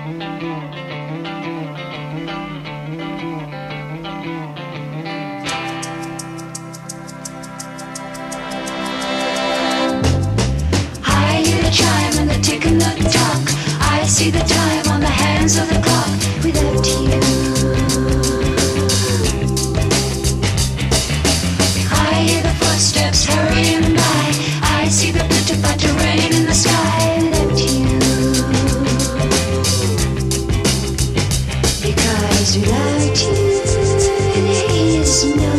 See the time on the hands of the clock without you. I hear the footsteps hurrying by. I see the pitter-patter rain in the sky without you. Because without you there is no